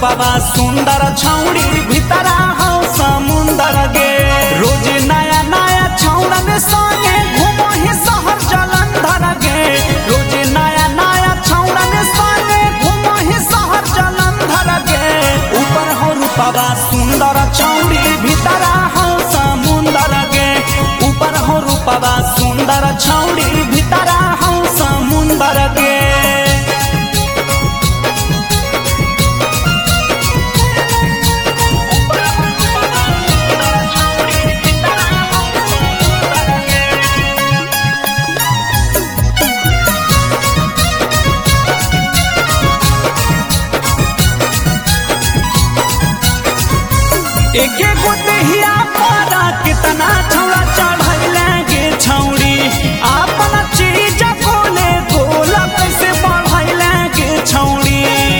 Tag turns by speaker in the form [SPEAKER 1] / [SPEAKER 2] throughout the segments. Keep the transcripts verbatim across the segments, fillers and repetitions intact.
[SPEAKER 1] रूपवा सुंदर छौड़ी भीतरा हो समुंदर गे। रोज नया नया छौड़न संगे घूमो ही शहर जलंधर गे। रोज नया नया छौड़न संगे घूमो ही शहर जलंधर गे। ऊपर हो रूपवा सुंदर छौड़ी भीतरा हो समुंदर गे। ऊपर हो रूपवा सुंदर छौड़ी भीतरा हो समुंदर गे। एके गो देहिया पारा कितना छौड़ा चढ़ैले गे छौड़ी। आपन चीज कोले गोला कैसे बढ़ैले गे छौड़ी।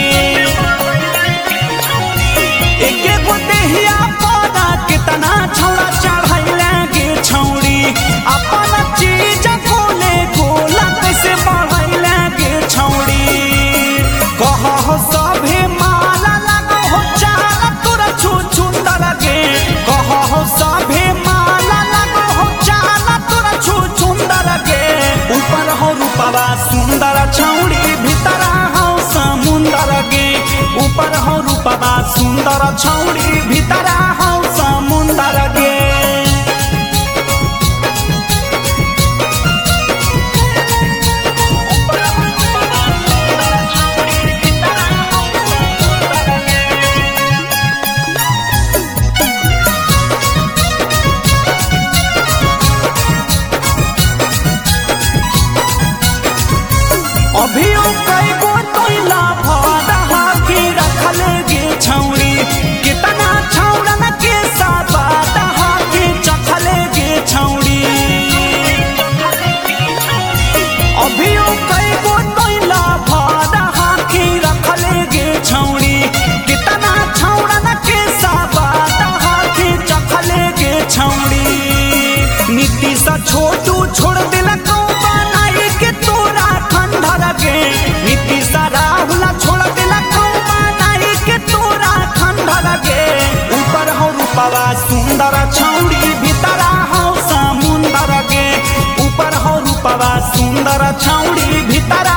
[SPEAKER 1] एके गो देहिया पारा कितना छौड़ा चढ़ैले गे छौड़ी। आपन चीज कोले गोला कैसे बढ़ैले गे छौड़ी। कह हो सभे माला लगो हो चाल तोरा छू छुंदर गे। कह हो सभे माला लगो हो चाल तोरा छू छुंदर गे। ऊपर हो रूपवा सुंदर छौड़ी भीतरा हो समुंदर गे। ऊपर हो रूपवा सुंदर छौड़ी भीतरा हो समुंदर गे। अभियो कई गो तोइला भरहा के रखल गे छौड़ी। कितना छौड़न के साबात के चखल गे छौड़ी। अभियो कई गो तोइला भरहा के रखल गे छौड़ी। कितना छौड़न के साबात के चखल गे छौड़ी। नीतीश छोटू छोड़ दिलकौ बनाई के तोरा खंडर गे। नीतीश राहुल छोड़ दिलकौ बनाई के तोरा खंडर गे। ऊपर हो रूपवा सुंदर छौड़ी भीतरा हो समुंदर गे। ऊपर हो रूपवा सुंदर छौड़ी भीतरा